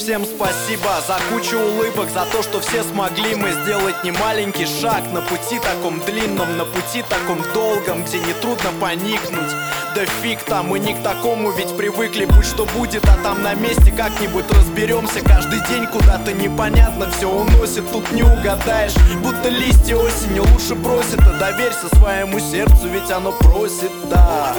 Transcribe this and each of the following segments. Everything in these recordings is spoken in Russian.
всем спасибо за кучу улыбок, за то, что все смогли мы сделать немаленький шаг на пути таком длинном, на пути таком долгом, где нетрудно поникнуть. Да фиг там, мы не к такому ведь привыкли, будь что будет, а там на месте как-нибудь разберемся. Каждый день куда-то непонятно все уносит, тут не угадаешь, будто листья осенью лучше бросит. А доверься своему сердцу, ведь оно просит так.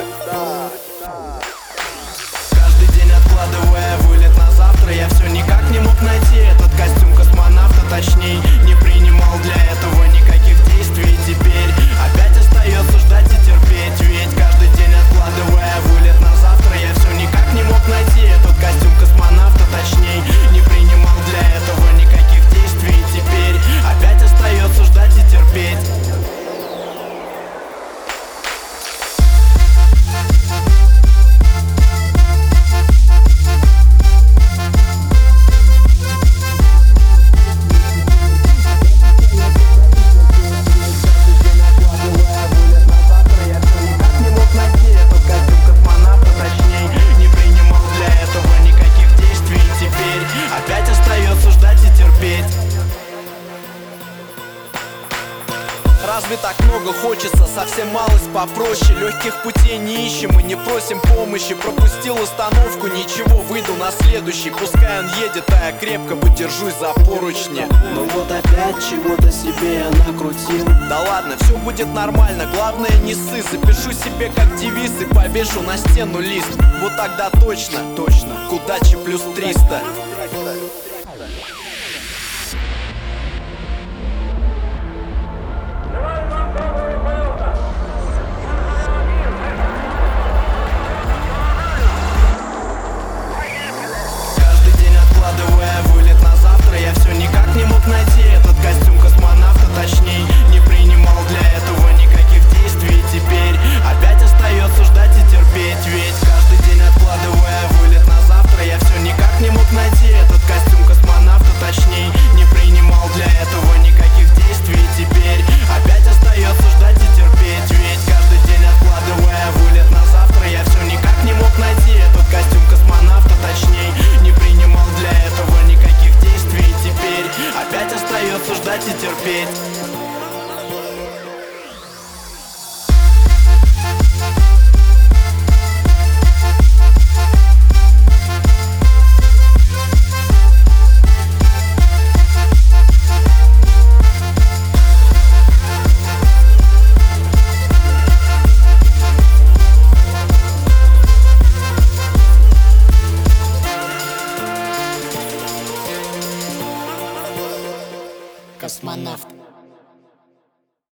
Каждый день откладывая вылет на завтра, я все никак не мог найти этот костюм космонавта, точней, не принимал для этого никаких действий. Теперь опять остается ждать и терпеть, ведь каждый день откладывая вылет на завтра, я все никак не мог найти этот костюм космонавта, точней, не принимал для этого никаких действий. Теперь опять остается ждать и терпеть. Разве так много хочется, совсем малость попроще. Легких путей не ищем и не просим помощи. Пропустил остановку, ничего, выйду на следующий. Пускай он едет, а я крепко подержусь за поручни. Ну вот опять чего-то себе я накрутил. Да ладно, все будет нормально, главное не ссы. Запишу себе как девиз и повешу на стену лист. Вот тогда точно, к удаче плюс 300. Вылет на завтра, я все никак не мог найти этот костюм космонавта, точней, не принимал для этого никаких действий. Теперь опять остается ждать и терпеть, ведь каждый день откладывая вылет на завтра, я все никак не мог найти этот костюм космонавта, точней, не принимал для этого никаких действий. Теперь опять остается ждать и терпеть, ведь каждый день откладывая вылет на завтра, я все никак не мог найти этот костюм космонавта, точней, не принимал для этого никаких действий. Теперь опять остается ждать и терпеть. Космонавт.